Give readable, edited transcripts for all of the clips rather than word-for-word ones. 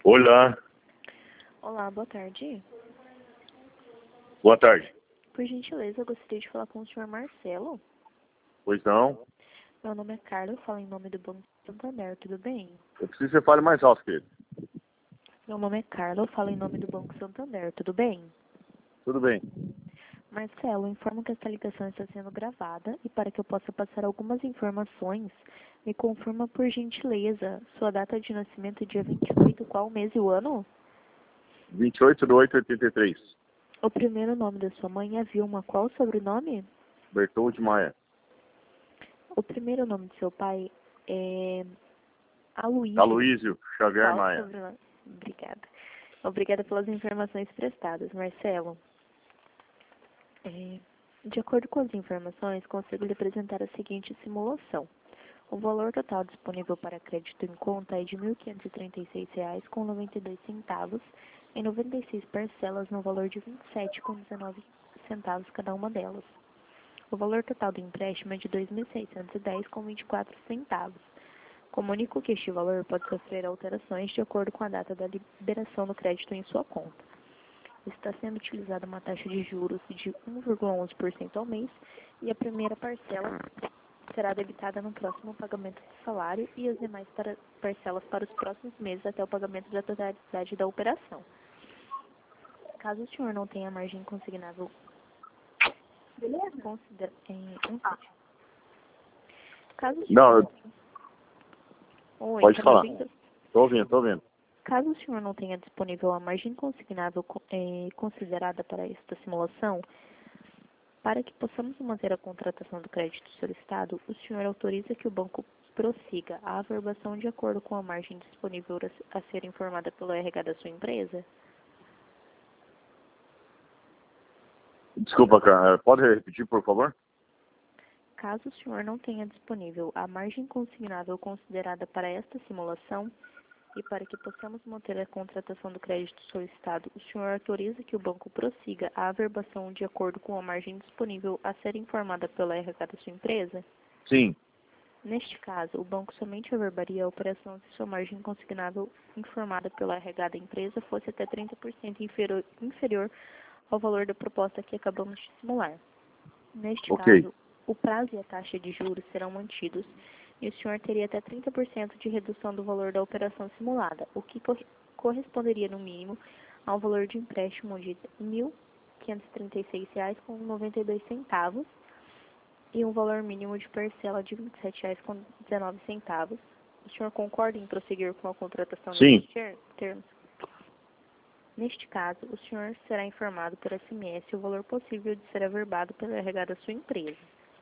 Olá, Olá, boa tarde. boa tarde. Por gentileza, eu gostaria de falar com o senhor Marcelo. Pois não? Meu nome é Carla, eu falo em nome do Banco Santander, tudo bem? Eu preciso que você fale mais alto, querido. Meu nome é Carla, eu falo em nome do Banco Santander, tudo bem? Tudo bem. Marcelo, informo que esta ligação está sendo gravada e para que eu possa passar algumas informações, me confirma por gentileza sua data de nascimento dia 28, qual mês e o ano? 28/8/83. O primeiro nome da sua mãe é Vilma, qual o sobrenome? Bertoldo Maia. O primeiro nome do seu pai é Aloysio. Aloysio Xavier Qual o Maia. sobrenome? Obrigada. Obrigada pelas informações prestadas, Marcelo. De acordo com as informações, consigo lhe apresentar a seguinte simulação. O valor total disponível para crédito em conta é de R$ 1.536,92 em 96 parcelas no valor de R$ 27,19 cada uma delas. O valor total do empréstimo é de R$ 2.610,24. Comunico que este valor pode sofrer alterações de acordo com a data da liberação do crédito em sua conta. Está sendo utilizada uma taxa de juros de 1,11% ao mês e a primeira parcela será debitada no próximo pagamento do salário e as demais parcelas para os próximos meses até o pagamento da totalidade da operação. Caso o senhor não tenha margem consignável, Caso o Não, senhor... Oi, pode tá me falar. ouvindo? Tô ouvindo. Caso o senhor não tenha disponível a margem consignável considerada para esta simulação, para que possamos manter a contratação do crédito solicitado, o senhor autoriza que o banco prossiga a averbação de acordo com a margem disponível a ser informada pelo RH da sua empresa? Desculpa, cara. Pode repetir, por favor? Caso o senhor não tenha disponível a margem consignável considerada para esta simulação, e para que possamos manter a contratação do crédito solicitado, o senhor autoriza que o banco prossiga a averbação de acordo com a margem disponível a ser informada pela RH da sua empresa? Sim. Neste caso, o banco somente averbaria a operação se sua margem consignável informada pela RH da empresa fosse até 30% inferior ao valor da proposta que acabamos de simular. Neste caso, o prazo e a taxa de juros serão mantidos e o senhor teria até 30% de redução do valor da operação simulada, o que corresponderia, no mínimo, ao valor de empréstimo de R$ 1.536,92 e um valor mínimo de parcela de R$ 27,19. O senhor concorda em prosseguir com a contratação nesses termos? Neste caso, o senhor será informado por SMS o valor possível de ser averbado pelo RH da sua empresa.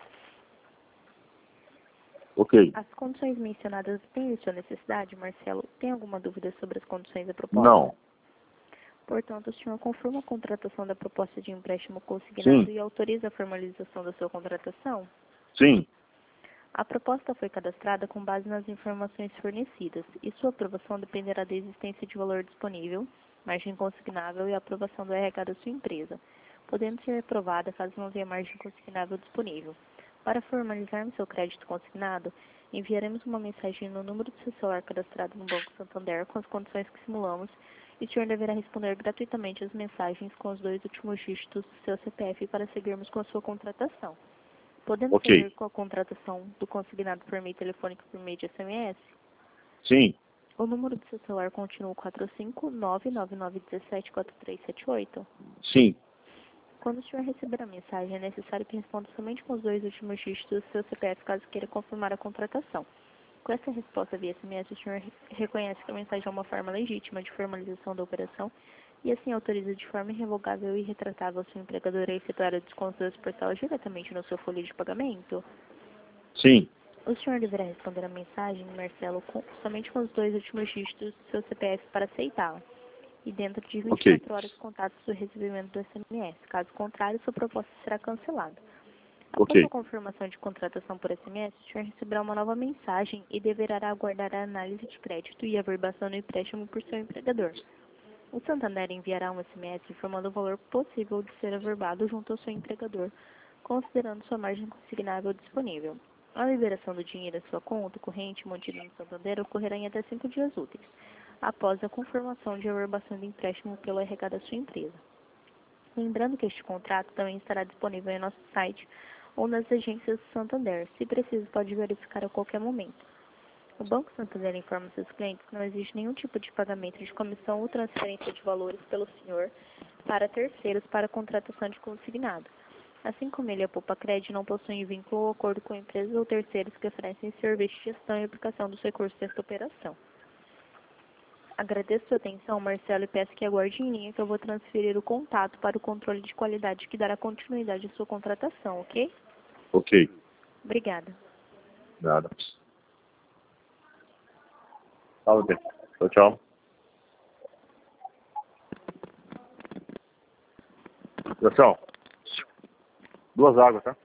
Ok. As condições mencionadas têm sua necessidade, Marcelo? Tem alguma dúvida sobre as condições da proposta? Não. Portanto, o senhor confirma a contratação da proposta de empréstimo consignado Sim. e autoriza a formalização da sua contratação? Sim. A proposta foi cadastrada com base nas informações fornecidas e sua aprovação dependerá da existência de valor disponível, margem consignável e a aprovação do RH da sua empresa, podendo ser aprovada caso não tenha margem consignável disponível. Para formalizarmos seu crédito consignado, enviaremos uma mensagem no número do seu celular cadastrado no Banco Santander com as condições que simulamos e o senhor deverá responder gratuitamente as mensagens com os 2 últimos dígitos do seu CPF para seguirmos com a sua contratação. Podemos seguir com a contratação do consignado por meio telefônico por meio de SMS? Sim. O número do seu celular continua o 45999174378? Sim. Quando o senhor receber a mensagem, é necessário que responda somente com os 2 últimos dígitos do seu CPF, caso queira confirmar a contratação. Com essa resposta via SMS, o senhor reconhece que a mensagem é uma forma legítima de formalização da operação e assim autoriza de forma irrevogável e retratável a sua empregadora a efetuar o desconto das parcelas diretamente no seu folha de pagamento? Sim. O senhor deverá responder a mensagem, Marcelo, somente com os 2 últimos dígitos do seu CPF para aceitá-la e dentro de 24 horas contados do recebimento do SMS. Caso contrário, sua proposta será cancelada. Após a confirmação de contratação por SMS, o senhor receberá uma nova mensagem e deverá aguardar a análise de crédito e a averbação do empréstimo por seu empregador. O Santander enviará um SMS informando o valor possível de ser averbado junto ao seu empregador, considerando sua margem consignável disponível. A liberação do dinheiro à sua conta corrente mantida no Santander ocorrerá em até 5 dias úteis. após a confirmação de averbação do empréstimo pelo RH da sua empresa. Lembrando que este contrato também estará disponível em nosso site ou nas agências do Santander. Se preciso, pode verificar a qualquer momento. O Banco Santander informa seus clientes que não existe nenhum tipo de pagamento de comissão ou transferência de valores pelo senhor para terceiros para contratação de consignado. Assim como ele e a Poupa Cred não possuem vínculo ou acordo com empresas ou terceiros que oferecem serviço de gestão e aplicação dos recursos desta operação. Agradeço sua atenção, Marcelo, e peço que aguarde em linha que eu vou transferir o contato para o controle de qualidade que dará continuidade à sua contratação, ok? Ok. Obrigada. Nada. Fala bem. Tchau, tchau. Pessoal, 2 águas, tá?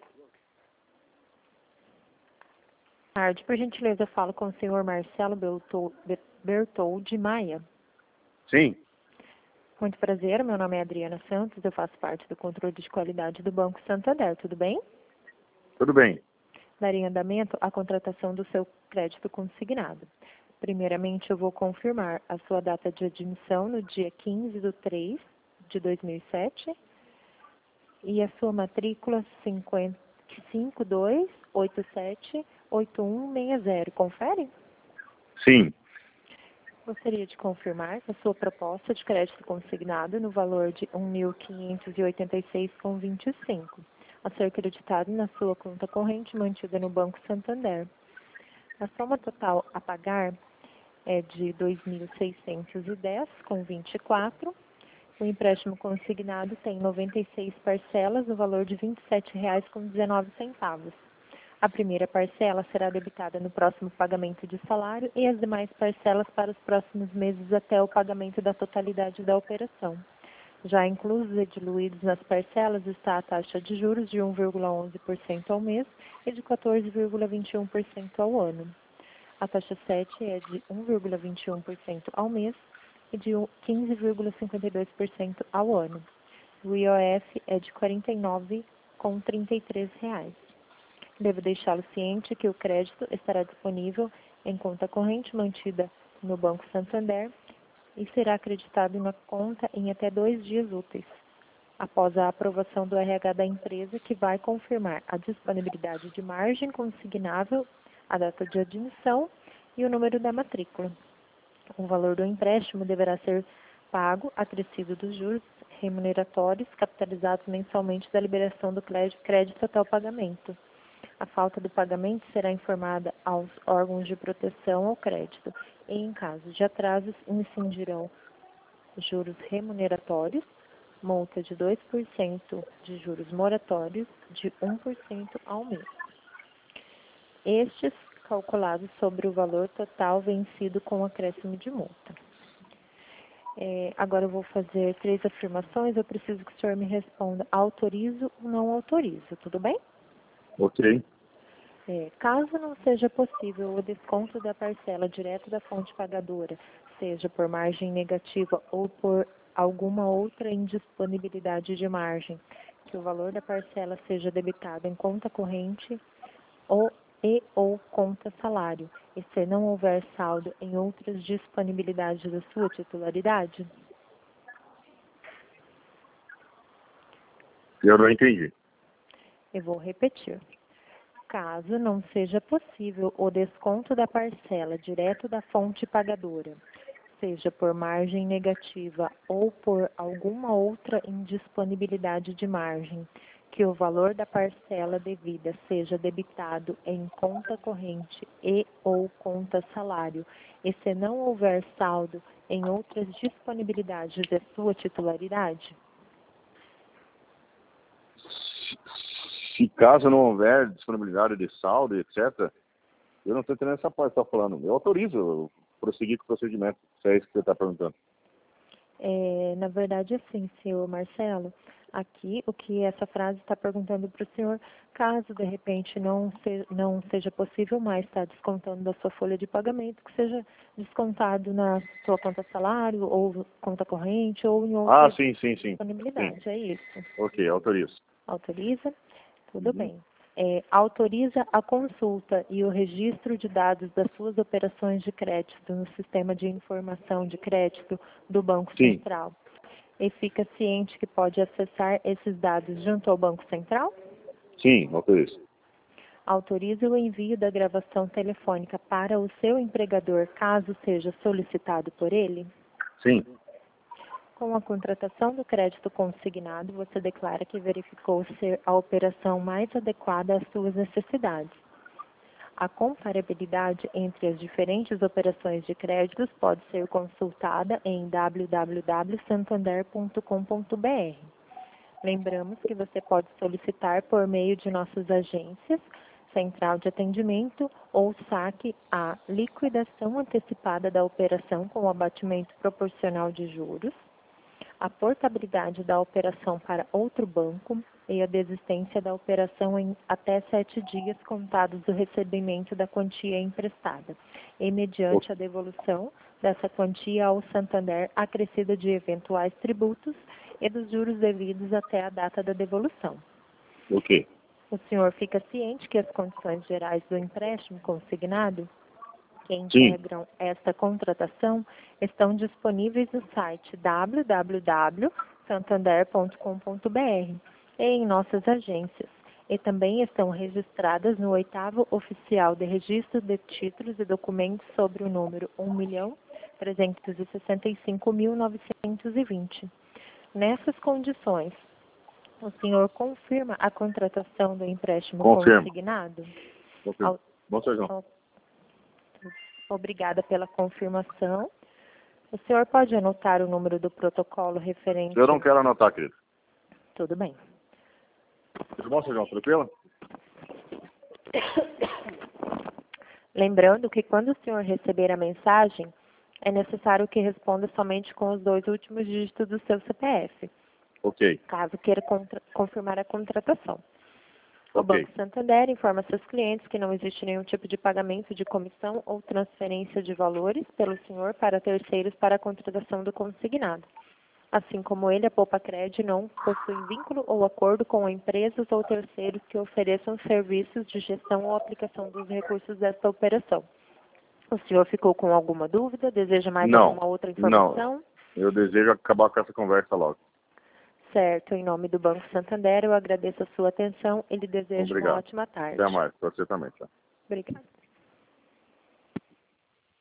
Tarde, por gentileza, eu falo com o senhor Marcelo Bertoldi Maia. Sim. Muito prazer, meu nome é Adriana Santos, eu faço parte do controle de qualidade do Banco Santander, tudo bem? Tudo bem. Daria andamento à contratação do seu crédito consignado. Primeiramente, eu vou confirmar a sua data de admissão no dia 15/3 de 2007 e a sua matrícula 52878160. Confere? Sim. Gostaria de confirmar a sua proposta de crédito consignado no valor de R$ 1.586,25, a ser acreditado na sua conta corrente mantida no Banco Santander. A soma total a pagar é de R$ 2.610,24. O empréstimo consignado tem 96 parcelas no valor de R$ 27,19. A primeira parcela será debitada no próximo pagamento de salário e as demais parcelas para os próximos meses até o pagamento da totalidade da operação. Já inclusos e diluídos nas parcelas está a taxa de juros de 1,11% ao mês e de 14,21% ao ano. A taxa 7 é de 1,21% ao mês e de 15,52% ao ano. O IOF é de R$ 49,33. Devo deixá-lo ciente que o crédito estará disponível em conta corrente mantida no Banco Santander e será acreditado na conta em até 2 dias úteis, após a aprovação do RH da empresa, que vai confirmar a disponibilidade de margem consignável, a data de admissão e o número da matrícula. O valor do empréstimo deverá ser pago acrescido dos juros remuneratórios capitalizados mensalmente da liberação do crédito até o pagamento. A falta do pagamento será informada aos órgãos de proteção ao crédito e, em caso de atrasos, incidirão juros remuneratórios, multa de 2% de juros moratórios de 1% ao mês. Estes calculados sobre o valor total vencido com acréscimo de multa. Agora eu vou fazer 3 afirmações, eu preciso que o senhor me responda autorizo ou não autorizo, tudo bem? Ok. Caso não seja possível o desconto da parcela direto da fonte pagadora, seja por margem negativa ou por alguma outra indisponibilidade de margem, que o valor da parcela seja debitado em conta corrente ou conta salário, e se não houver saldo em outras disponibilidades da sua titularidade? Eu não entendi. Eu vou repetir. Caso não seja possível o desconto da parcela direto da fonte pagadora, seja por margem negativa ou por alguma outra indisponibilidade de margem, que o valor da parcela devida seja debitado em conta corrente ou conta salário, e se não houver saldo em outras disponibilidades da sua titularidade? Se caso não houver disponibilidade de saldo, etc., eu não estou entendendo essa parte que você está falando. Eu autorizo eu prosseguir com o procedimento, se é isso que você está perguntando. Na verdade, assim, senhor Marcelo, aqui o que essa frase está perguntando para o senhor, caso de repente não seja possível mais estar descontando da sua folha de pagamento, que seja descontado na sua conta salário, ou conta corrente, ou em outra Sim. disponibilidade, Sim. é isso. Ok, autorizo. Autoriza? Tudo bem. autoriza a consulta e o registro de dados das suas operações de crédito no sistema de informação de crédito do Banco Sim. Central. E fica ciente que pode acessar esses dados junto ao Banco Central? Sim, autorizo. Autoriza o envio da gravação telefônica para o seu empregador, caso seja solicitado por ele? Sim. Com a contratação do crédito consignado, você declara que verificou ser a operação mais adequada às suas necessidades. A comparabilidade entre as diferentes operações de créditos pode ser consultada em www.santander.com.br. Lembramos que você pode solicitar por meio de nossas agências, central de atendimento ou saque a liquidação antecipada da operação com abatimento proporcional de juros, a portabilidade da operação para outro banco e a desistência da operação em até 7 dias contados do recebimento da quantia emprestada, e mediante a devolução dessa quantia ao Santander acrescida de eventuais tributos e dos juros devidos até a data da devolução. Ok. O senhor fica ciente que as condições gerais do empréstimo consignado que integram esta contratação estão disponíveis no site www.santander.com.br e em nossas agências, e também estão registradas no 8º Oficial de Registro de Títulos e Documentos sobre o número 1.365.920. Nessas condições, o senhor confirma a contratação do empréstimo consignado? Confirmo. Bom, Sr. João. Obrigada pela confirmação. O senhor pode anotar o número do protocolo referente... Eu não quero anotar, querido. Tudo bem. Tudo bom, Sr. João? Tranquilo? Lembrando que quando o senhor receber a mensagem, é necessário que responda somente com os 2 últimos dígitos do seu CPF. Ok. Caso queira confirmar a contratação. O Ok. Banco Santander informa seus clientes que não existe nenhum tipo de pagamento de comissão ou transferência de valores pelo senhor para terceiros para a contratação do consignado. Assim como ele, a Poupa-Cred não possui vínculo ou acordo com empresas ou terceiros que ofereçam serviços de gestão ou aplicação dos recursos desta operação. O senhor ficou com alguma dúvida? Deseja mais alguma outra informação? Não. Eu desejo acabar com essa conversa logo. Certo. Em nome do Banco Santander, eu agradeço a sua atenção e lhe desejo uma ótima tarde. Até mais. Para você também, tá? Obrigada.